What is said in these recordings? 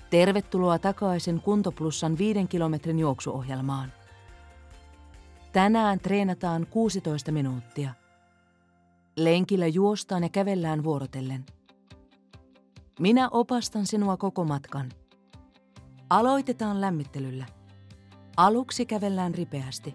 Tervetuloa takaisin Kuntoplussan 5 kilometrin juoksuohjelmaan. Tänään treenataan 16 minuuttia. Lenkillä juostaan ja kävellään vuorotellen. Minä opastan sinua koko matkan. Aloitetaan lämmittelyllä. Aluksi kävellään ripeästi.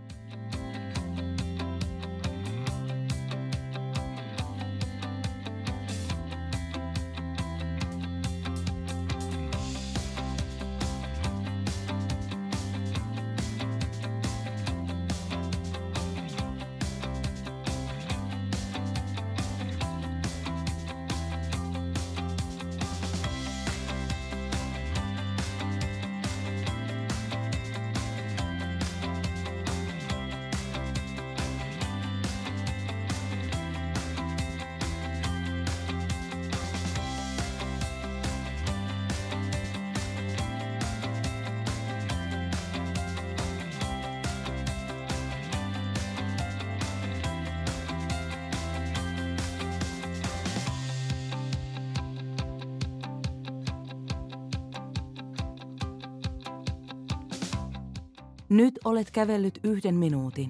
Nyt olet kävellyt 1 minuutin.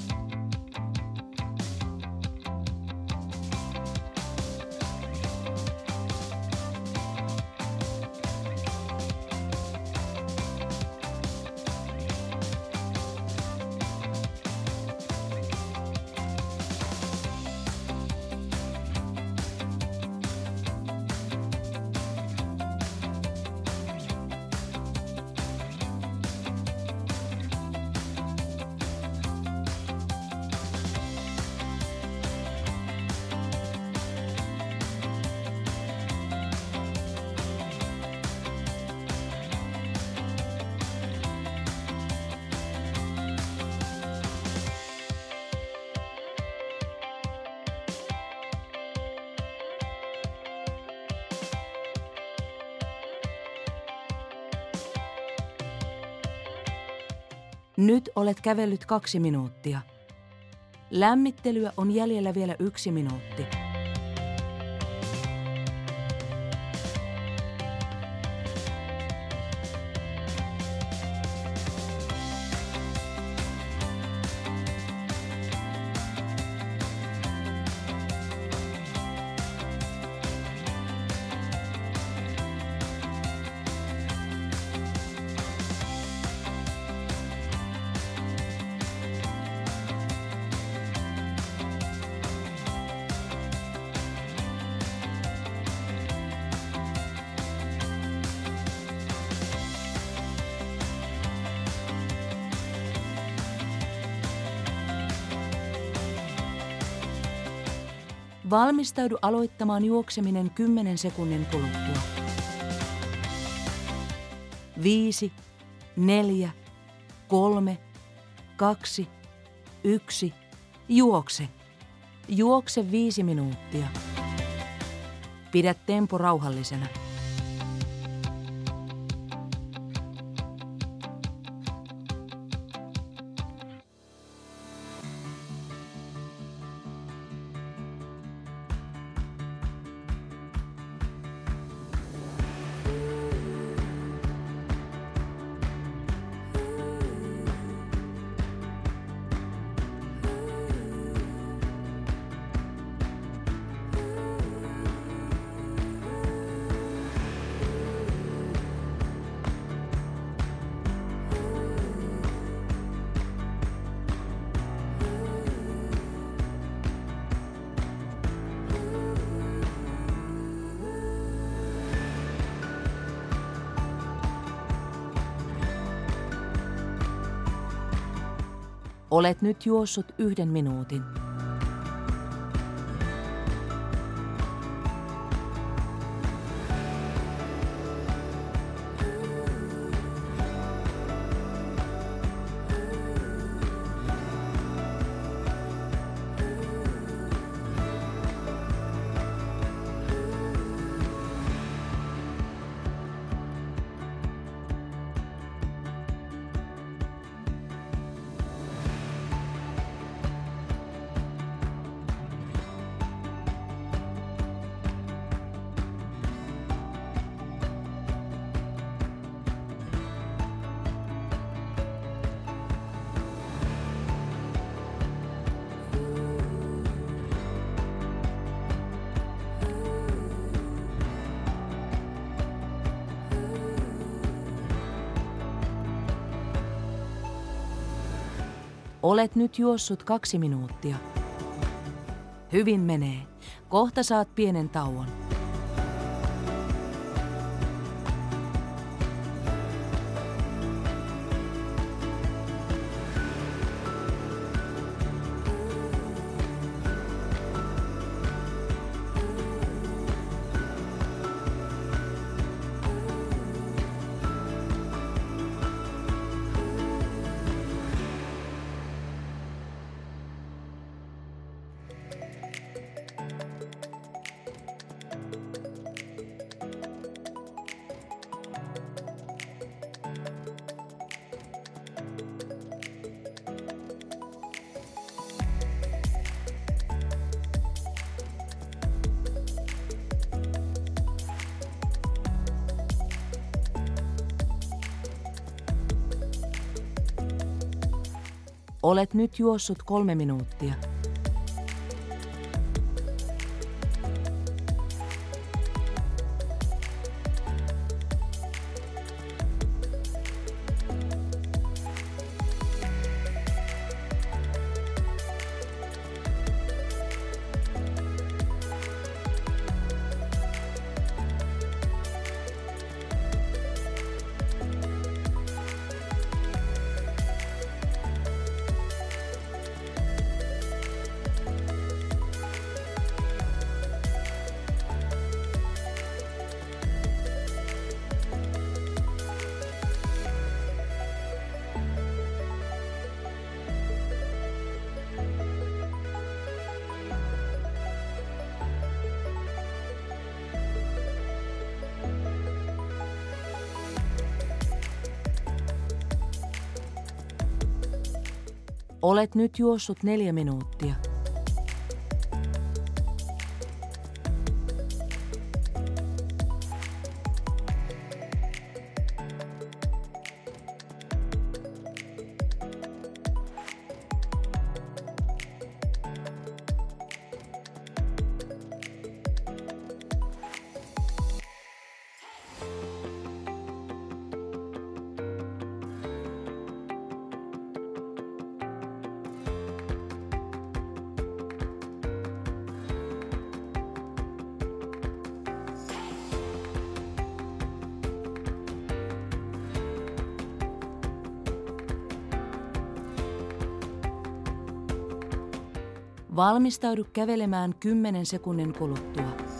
Nyt olet kävellyt 2 minuuttia. Lämmittelyä on jäljellä vielä 1 minuutti. Valmistaudu aloittamaan juokseminen 10 sekunnin kuluttua. 5, 4, 3, 2, 1, juokse. Juokse 5 minuuttia. Pidä tempo rauhallisena. Olet nyt juossut 1 minuutin. Olet nyt juossut 2 minuuttia. Hyvin menee. Kohta saat pienen tauon. Olet nyt juossut 3 minuuttia. Olet nyt juossut 4 minuuttia. Valmistaudu kävelemään 10 sekunnin kuluttua.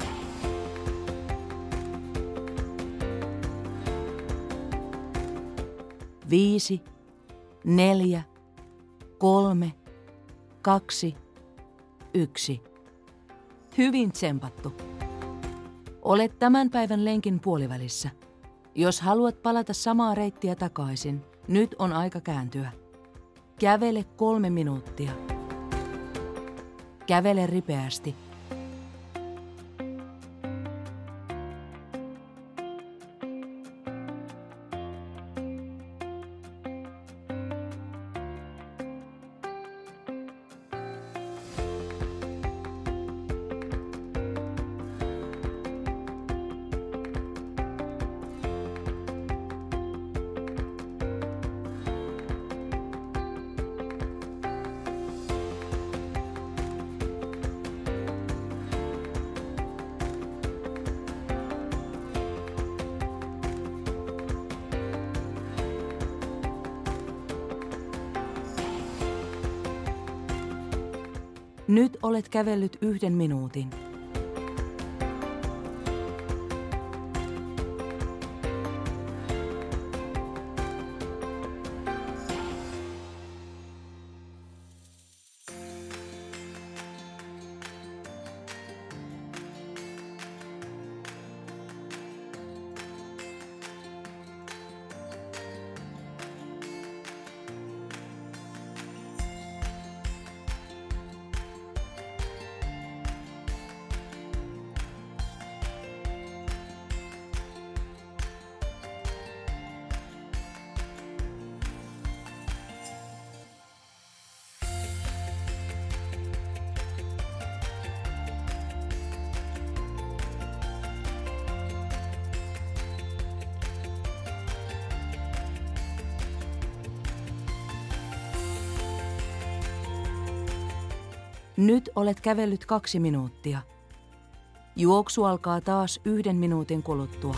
Viisi, 4, 3, 2, 1. Hyvin tsempattu. Olet tämän päivän lenkin puolivälissä. Jos haluat palata samaa reittiä takaisin, nyt on aika kääntyä. Kävele 3 minuuttia. Kävele ripeästi. Nyt olet kävellyt 1 minuutin. Nyt olet kävellyt 2 minuuttia. Juoksu alkaa taas 1 minuutin kuluttua.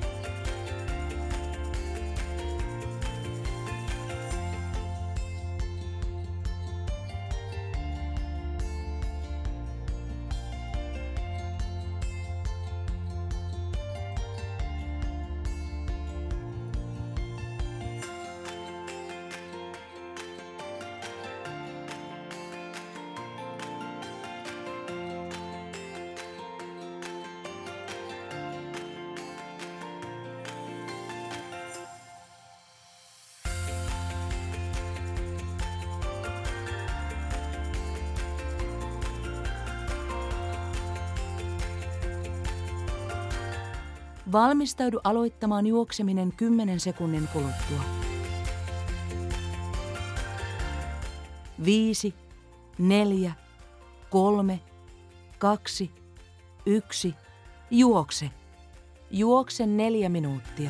Valmistaudu aloittamaan juokseminen 10 sekunnin kuluttua. 5, 4, 3, 2, 1, juokse. Juokse 4 minuuttia.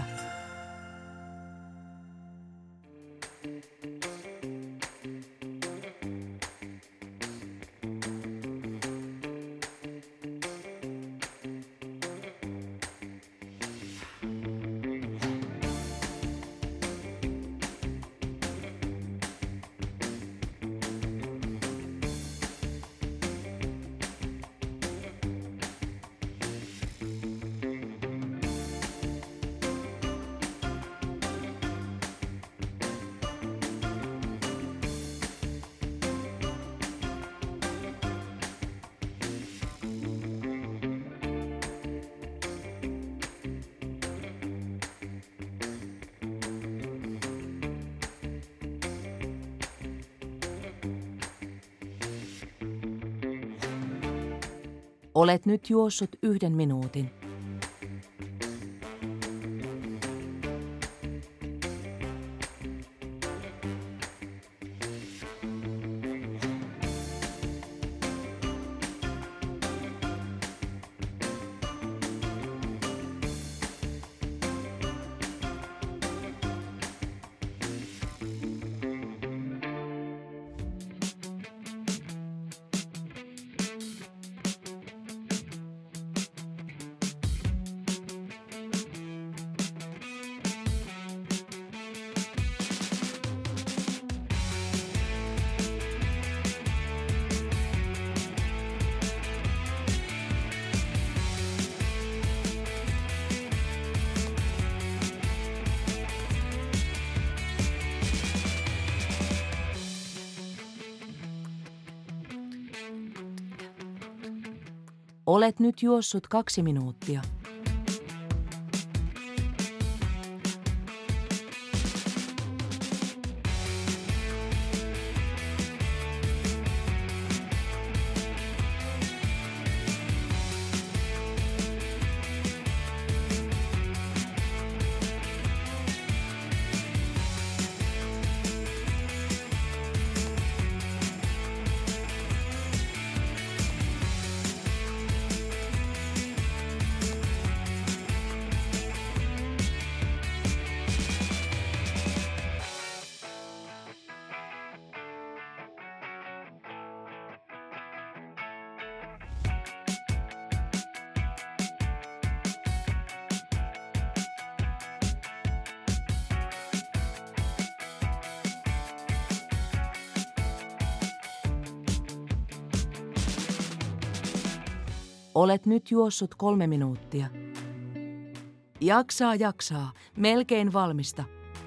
Olet nyt juossut 1 minuutin. Olet nyt juossut 2 minuuttia. Olet nyt juossut 3 minuuttia. Jaksaa. Melkein valmista.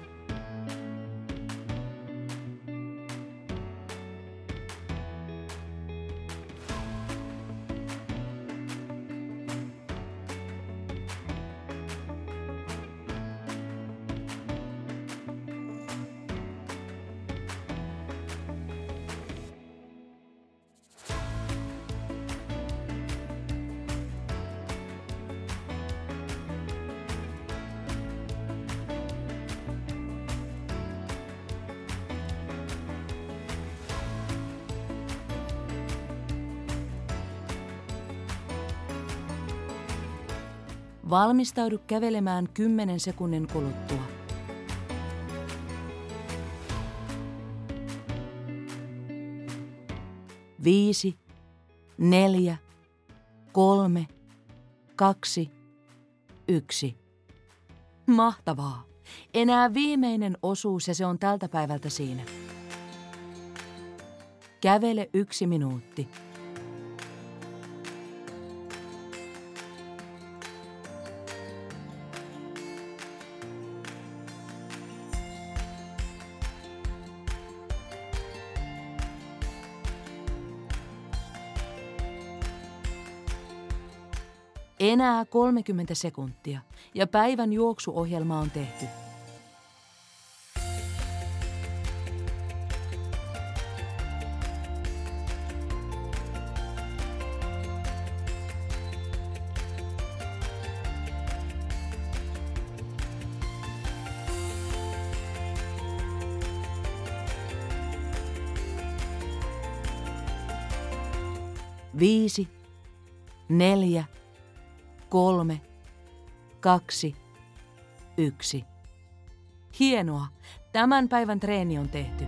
Valmistaudu kävelemään 10 sekunnin kuluttua. 5, 4, 3, 2, 1. Mahtavaa! Enää viimeinen osuus ja se on tältä päivältä siinä. Kävele 1 minuutti. Enää 30 sekuntia ja päivän juoksuohjelma on tehty. Viisi, 4, 3, 2, 1. Hienoa! Tämän päivän treeni on tehty.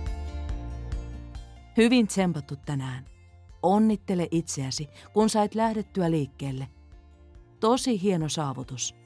Hyvin tsempattu tänään. Onnittele itseäsi, kun sait lähdettyä liikkeelle. Tosi hieno saavutus.